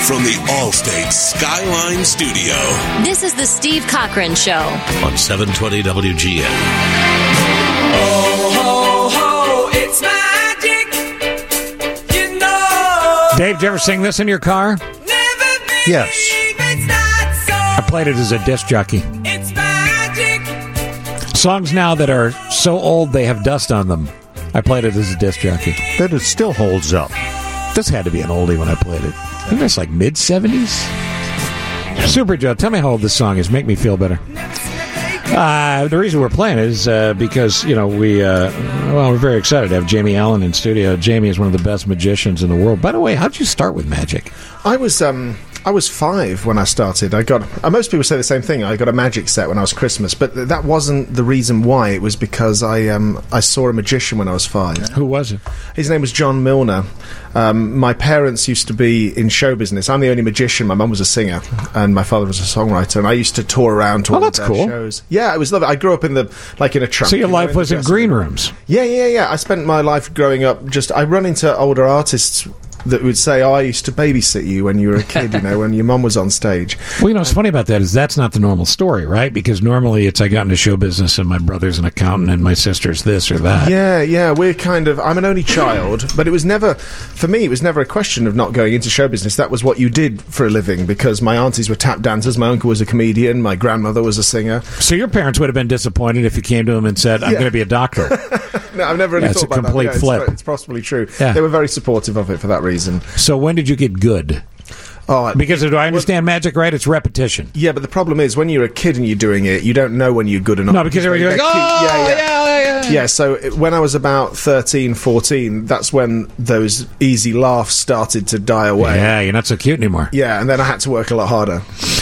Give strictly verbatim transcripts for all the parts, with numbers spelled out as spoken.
from the Allstate Skyline Studio. This is the Steve Cochran Show on seven twenty W G N. Oh, ho, ho, it's magic. You know. Dave, did you ever sing this in your car? Never believe Yes. it's not so. I played it as a disc jockey. It's magic. Songs now that are so old they have dust on them. I played it as a disc jockey. That it still holds up. This had to be an oldie when I played it. I think it's like mid-seventies. Super Joe, tell me how old this song is. Make me feel better. Uh, the reason we're playing it is uh, because, you know, we, uh, well, we're very excited to have Jamie Allen in studio. Jamie is one of the best magicians in the world. By the way, how did you start with magic? I was um, I was five when I started. I got uh, most people say the same thing. I got a magic set when I was Christmas, but th- that wasn't the reason why. It was because I um, I saw a magician when I was five. Who was it? His name was John Milner. Um, my parents used to be in show business. I'm the only magician. My mum was a singer, and my father was a songwriter. And I used to tour around to Oh, all that's of their cool. shows. Yeah, it was lovely. I grew up in the like in a trunk. So your you know, life in the was in dressing green room. rooms. Yeah, yeah, yeah. I spent my life growing up just... I run into older artists that would say, oh, I used to babysit you when you were a kid, you know, when your mum was on stage. Well, you know, what's funny about that is that's not the normal story, right? Because normally it's I got into show business and my brother's an accountant and my sister's this or that. Yeah, yeah, we're kind of... I'm an only child, but it was never... For me, it was never a question of not going into show business. That was what you did for a living, because my aunties were tap dancers, my uncle was a comedian, my grandmother was a singer. So your parents would have been disappointed if you came to them and said, I'm Yeah. going to be a doctor. No, I've never really Yeah, it's thought a about complete that. Yeah, flip. It's, it's possibly true. Yeah. They were very supportive of it for that reason. So when did you get good? Oh, Because do I understand magic right? It's repetition. yeah, but the problem is when you're a kid and you're doing it, you don't know when you're good or not. No, because everybody's like, They're oh, cute. yeah, yeah, yeah. Yeah, so it, when I was about thirteen, fourteen, that's when those easy laughs started to die away. Yeah, you're not so cute anymore. Yeah, and then I had to work a lot harder.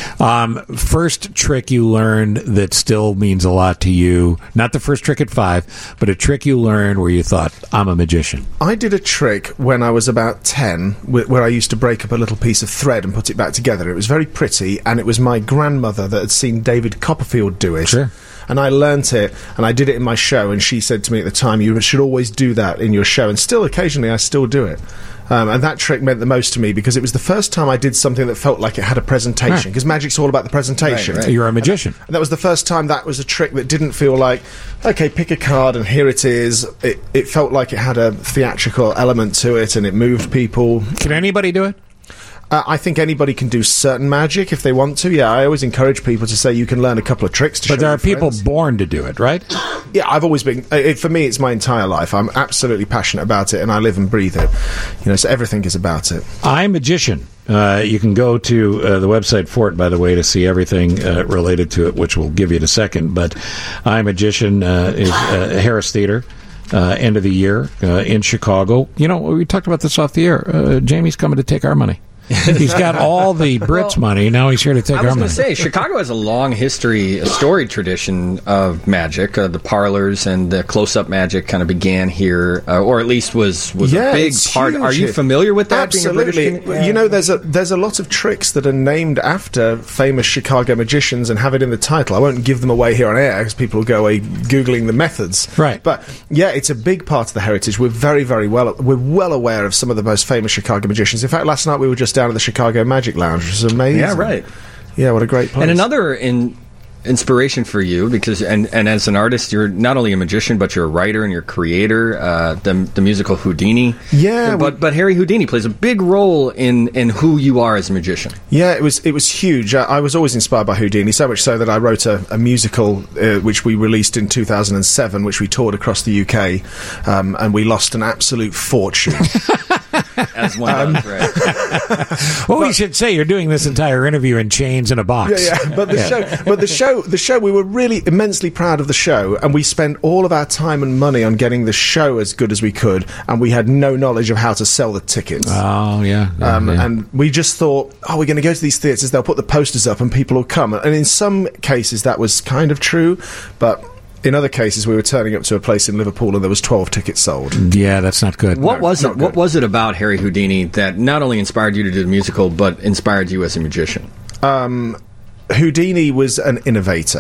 Um, first trick you learned that still means a lot to you, not the first trick at five, but a trick you learned where you thought, I'm a magician. I did a trick when I was about ten wh- where I used to break up a little piece of thread and put it back together. It was very pretty, and it was my grandmother that had seen David Copperfield do it. Sure. And I learnt it, and I did it in my show, and she said to me at the time, you should always do that in your show. And still, occasionally, I still do it. Um, and that trick meant the most to me because it was the first time I did something that felt like it had a presentation. Because magic's all about the presentation. Right, right. You're a magician. And that was the first time that was a trick that didn't feel like, okay, pick a card and here it is. It, it felt like it had a theatrical element to it and it moved people. Can anybody do it? Uh, I think anybody can do certain magic if they want to. Yeah, I always encourage people to say you can learn a couple of tricks to show But there your are people friends. born to do it, right? Yeah, I've always been... Uh, it, for me, it's my entire life. I'm absolutely passionate about it and I live and breathe it. You know, so everything is about it. I'm Magician. Uh, you can go to uh, the website for it, by the way, to see everything uh, related to it, which we'll give you in a second. But I'm Magician uh, is uh, Harris Theater. Uh, end of the year uh, in Chicago. You know, we talked about this off the air. Uh, Jamie's coming to take our money. He's got all the Brits' Well, money. Now he's here to take I our was money. going to say, Chicago has a long history, a storied tradition of magic. Uh, the parlors and the close-up magic kind of began here, uh, or at least was, was Yeah, a big it's part. huge Are you here. familiar with that? Absolutely. Being a British You know, there's a there's a lot of tricks that are named after famous Chicago magicians and have it in the title. I won't give them away here on air because people will go away googling the methods. Right. But yeah, it's a big part of the heritage. We're very, very well we're well aware of some of the most famous Chicago magicians. In fact, last night we were just down at the Chicago Magic Lounge, which is amazing. Yeah, right. Yeah, what a great place. And another in, inspiration for you, because and, and as an artist, you're not only a magician, but you're a writer and you're a creator. Uh, the, the musical Houdini. Yeah, but we- but Harry Houdini plays a big role in, in who you are as a magician. Yeah, it was it was huge. I, I was always inspired by Houdini, so much so that I wrote a, a musical uh, which we released in two thousand seven, which we toured across the U K, um, and we lost an absolute fortune. As one does, right? Well, we should say you're doing this entire interview in chains in a box. Yeah, yeah. But the Yeah. show, but the show, the show. We were really immensely proud of the show, and we spent all of our time and money on getting the show as good as we could, and we had no knowledge of how to sell the tickets. Oh, yeah. yeah, Um, yeah. And we just thought, oh, we're going to go to these theatres, they'll put the posters up and people will come. And in some cases that was kind of true, but in other cases we were turning up to a place in Liverpool and there was twelve tickets sold. Yeah, that's not good. What was it? not What good. was it about Harry Houdini that not only inspired you to do the musical, but inspired you as a magician? Um, Houdini was an innovator.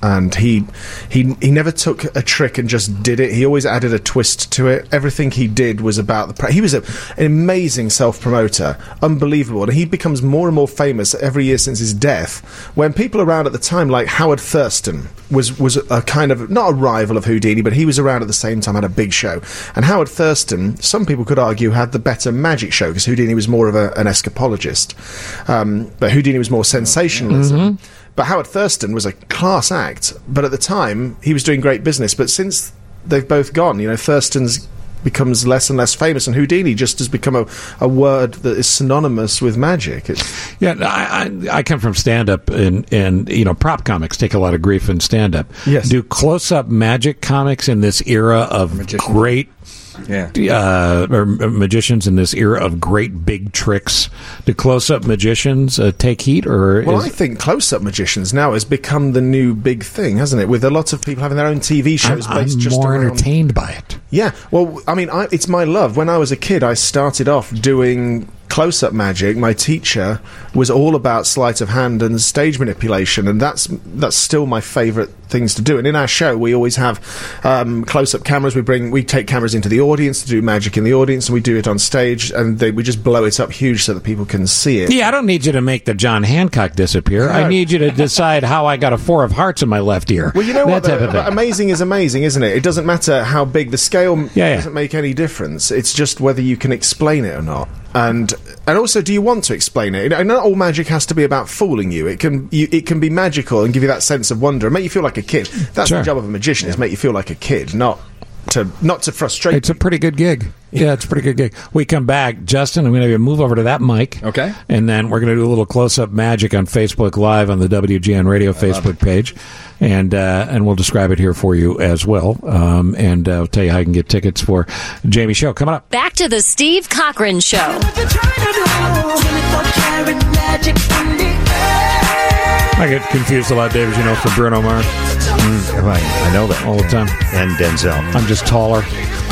and he he he never took a trick and just did it. He always added a twist to it. Everything he did was about the. Pre- he was a, an amazing self-promoter, unbelievable, and he becomes more and more famous every year since his death. When people around at the time, like Howard Thurston, was was a kind of not a rival of Houdini, but he was around at the same time, had a big show. And Howard Thurston, some people could argue, had the better magic show because Houdini was more of a, an escapologist, um, but Houdini was more sensationalism. Mm-hmm. But Howard Thurston was a class act, but at the time he was doing great business. But since they've both gone, you know, Thurston's becomes less and less famous, and Houdini just has become a, a word that is synonymous with magic. It's yeah, I, I, I come from stand-up, and, and, you know, prop comics take a lot of grief in stand-up. Yes. Do close-up magic comics in this era of Magician. great... Yeah. Uh, or magicians in this era of great big tricks, do close-up magicians uh, take heat, or well, is... I think close-up magicians now has become the new big thing, hasn't it? With a lot of people having their own T V shows I'm, based I'm just more around... entertained by it. Yeah, well, I mean, I, it's my love. When I was a kid, I started off doing close-up magic. My teacher was all about sleight of hand and stage manipulation, and that's that's still my favourite things to do. And in our show, we always have um, close-up cameras. We bring, we take cameras into the audience to do magic in the audience, and we do it on stage, and they, we just blow it up huge so that people can see it. Yeah, I don't need you to make the John Hancock disappear. No. I need you to decide how I got a four of hearts in my left ear. Well, you know that what? type though? of thing. Amazing is amazing, isn't it? It doesn't matter how big the scale. Yeah, yeah. Doesn't make any difference. It's just whether you can explain it or not. And and also, do you want to explain it? You know, not all magic has to be about fooling you. It can you, it can be magical and give you that sense of wonder and make you feel like a kid. That's Sure. the job of a magician: is make you feel like a kid, not to not to frustrate. It's a pretty good gig. Yeah, it's a pretty good gig. We come back, Justin, I'm going to move over to that mic. Okay. And then we're going to do a little close-up magic on Facebook Live on the W G N Radio Facebook page. And uh, and we'll describe it here for you as well. Um, and uh, I'll tell you how you can get tickets for Jamie's show coming up. Back to the Steve Cochran Show. I get confused a lot, Dave, as you know, for Bruno Mars Mm, right, I know that all the time. And Denzel. I'm just taller.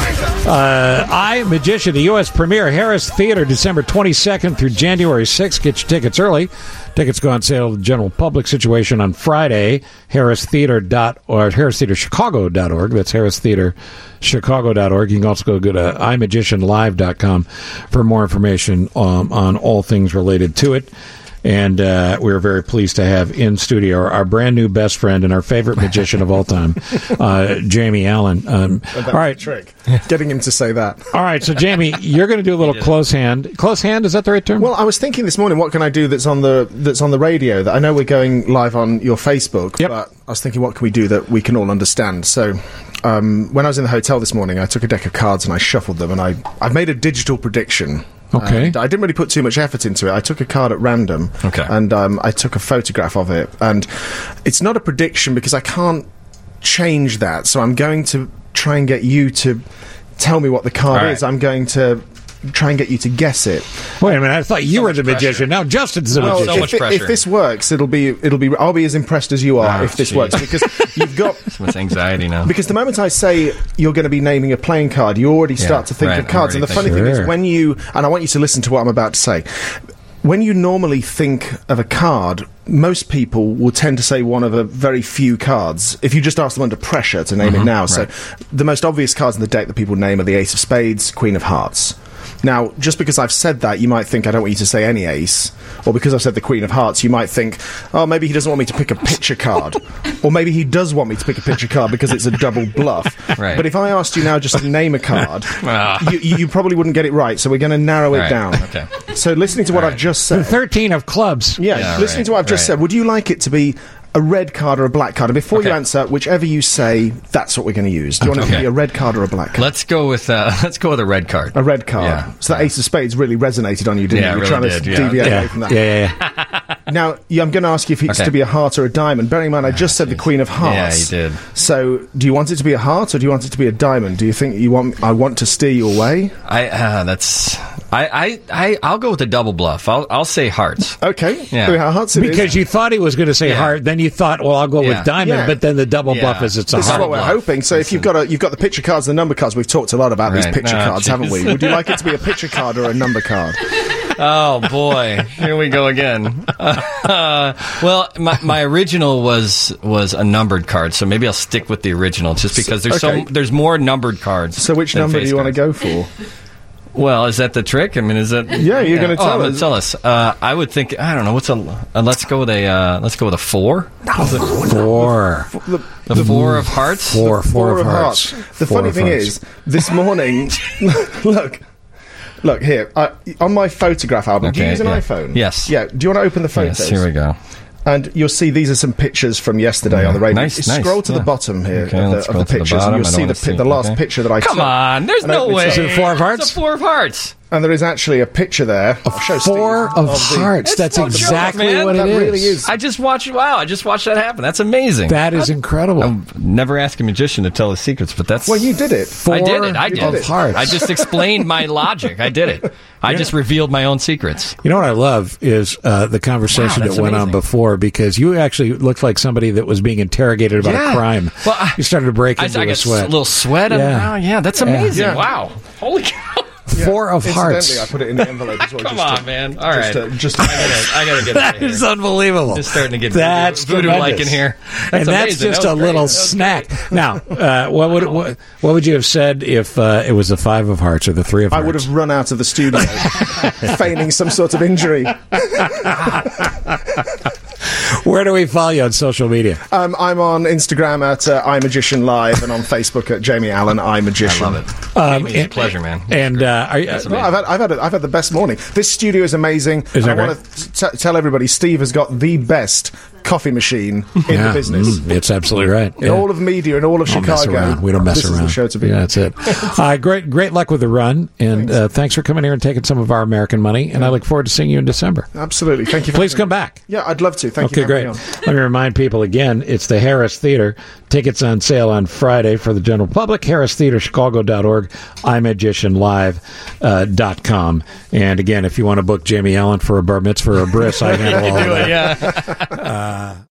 Uh, I, Magician, the U S premiere, Harris Theater, December twenty-second through January sixth. Get your tickets early. Tickets go on sale to the general public situation on Friday. Harris Theater dot or Harris Theater Chicago dot org. That's Harris Theater Chicago dot org. You can also go to i magician live dot com for more information um, on all things related to it. And uh, we are very pleased to have in studio our, our brand new best friend and our favorite magician of all time, uh, Jamie Allen. Um, That's all right, the trick. Getting him to say that. all right. So, Jamie, you're going to do a little close hand. Close hand, is that the right term? Well, I was thinking this morning, what can I do that's on the that's on the radio? That I know we're going live on your Facebook, Yep. but I was thinking, what can we do that we can all understand? So, um, when I was in the hotel this morning, I took a deck of cards and I shuffled them, and I I've made a digital prediction. Okay. And I didn't really put too much effort into it. I took a card at random, Okay. and um, I took a photograph of it. And it's not a prediction because I can't change that. So I'm going to try and get you to tell me what the card All right. is. I'm going to try and get you to guess it. Wait a minute. I thought you So were much the pressure. magician. Now Justin's the Well, so magician. much if, it- pressure. if this works, it'll be it'll be. I'll be as impressed as you are Oh, if this geez. works, because you've got. So much anxiety now. Because the moment I say you're going to be naming a playing card, you already start Yeah, to think right, of cards. I'm And the already funny thing is, Sure. when you and I want you to listen to what I'm about to say. When you normally think of a card, most people will tend to say one of a very few cards. If you just ask them under pressure to name it now, so right. the most obvious cards in the deck that people name are the Ace of Spades, Queen of Hearts. Now, just because I've said that, you might think I don't want you to say any ace, or because I've said the Queen of Hearts, you might think, oh, maybe he doesn't want me to pick a picture card, or maybe he does want me to pick a picture card because it's a double bluff. Right. But if I asked you now just to name a card, Ah. you, you probably wouldn't get it right, so we're going to narrow it Right, down. okay. So listening to what All I've right. just The said, thirteen of clubs. yeah, Yeah, listening right, to what I've just right. said, would you like it to be a red card or a black card? And before you Okay. answer, whichever you say, that's what we're going to use. Do you want it to Okay. be a red card or a black card? Let's go with uh, let's go with a red card. A red card. Yeah. So that Ace of Spades really resonated on you, didn't Yeah, you? it You're really trying did, to yeah. deviate Yeah, away from that. yeah, yeah, yeah. Now, yeah, I'm going to ask you if it's Okay. to be a heart or a diamond. Bearing in mind, I just said the Queen of Hearts. Yeah, you did. So, do you want it to be a heart or do you want it to be a diamond? Do you think you want? I want to steer you away. I uh, that's I, I I I'll go with the double bluff. I'll I'll say hearts. Okay. Yeah. Queen of Hearts. It is. Because you thought he was going to say Yeah. heart, then you thought, well, I'll go Yeah. with diamond, Yeah. but then the double Yeah. bluff is it's a This is heart. what we're bluff. hoping. So, if you've got a, you've got the picture cards and the number cards. We've talked a lot about these Right. picture Oh, cards, haven't we? jeez. Would you like it to be a picture card or a number card? Oh boy, here we go again. Uh, well, my, my original was was a numbered card, so maybe I'll stick with the original, just because there's okay. so there's more numbered cards. So which than number do face you want to cards. go for? Well, is that the trick? I mean, is that? Yeah, you're gonna oh, tell I'm us. Tell us. Uh, I would think. I don't know. What's a? Uh, let's go with a. Uh, let's go with a four. Four. The, The four of hearts. Four. Four, Four of hearts. The Four funny of thing hearts. is, this morning, look, look here I, on my photograph album. do you Okay, use an yeah. iPhone? Yes. Yeah. Do you want to open the photos? Yes. Here we go. And you'll see these are some pictures from yesterday on the radio. Nice, Scroll nice, to yeah. the bottom here Okay, of let's the, scroll of the to the pictures, bottom. and I you'll don't see wanna the, pi- see- the last okay. picture that I Come took. on, there's And no open it. way. Is it a four of hearts? It's a four of hearts. And there is actually a picture there. I'll show Four Steve of the- hearts. It's That's no joke, exactly man. what it That is. really is. I just watched. Wow, I just watched that happen. That's amazing. That is incredible. I never ask a magician to tell his secrets, but that's. Well, you did it. Four I did it. I of did it. hearts. I just explained my logic. I did it. I just revealed my own secrets. You know what I love is uh, the conversation Wow, that that's went on amazing. before, because you actually looked like somebody that was being interrogated about Yeah. a crime. Well, I- you started to break I, into I a got sweat. a little sweat. Yeah. Yeah, yeah that's amazing. Yeah. Wow. Holy cow. Four of Incidentally, hearts. I put it in the envelope as well. Come just on, to, man. All right. just to, just to I gotta, I gotta get out That of here. is unbelievable. It's starting to get that's voodoo- voodoo-like tremendous. in here. and That's that's amazing. just That a was great. little That was snack. Now, uh, what would what, what would you have said if uh, it was the five of hearts or the three of I hearts? would have run out of the studio, feigning some sort of injury. Where do we follow you on social media? Um, I'm on Instagram at uh, iMagician Live and on Facebook at Jamie Allen iMagician. I love it. Um, Jamie, it's a and- pleasure, man. And uh, are you, That's No, I've had, I've had, a, I've had the best morning. This studio is amazing. Is and that I want to t- tell everybody, Steve has got the best coffee machine in yeah, the business. mm, it's absolutely right. In Yeah. all of media, in all of Don't mess Chicago. around. We don't mess this around. Is the show to be. Yeah, that's it. uh, great, great luck with the run, and thanks. Uh, thanks for coming here and taking some of our American money. And I look forward to seeing you in December. Absolutely. Thank you. For Please having come me. back. Yeah, I'd love to. Thank Okay, you. For great. having me on. Let me remind people again, it's the Harris Theater. Tickets on sale on Friday for the general public. Harris Theater Chicago dot org, i magician live dot com. And again, if you want to book Jamie Allen for a bar mitzvah or a bris, I handle all of that. Yeah. Uh,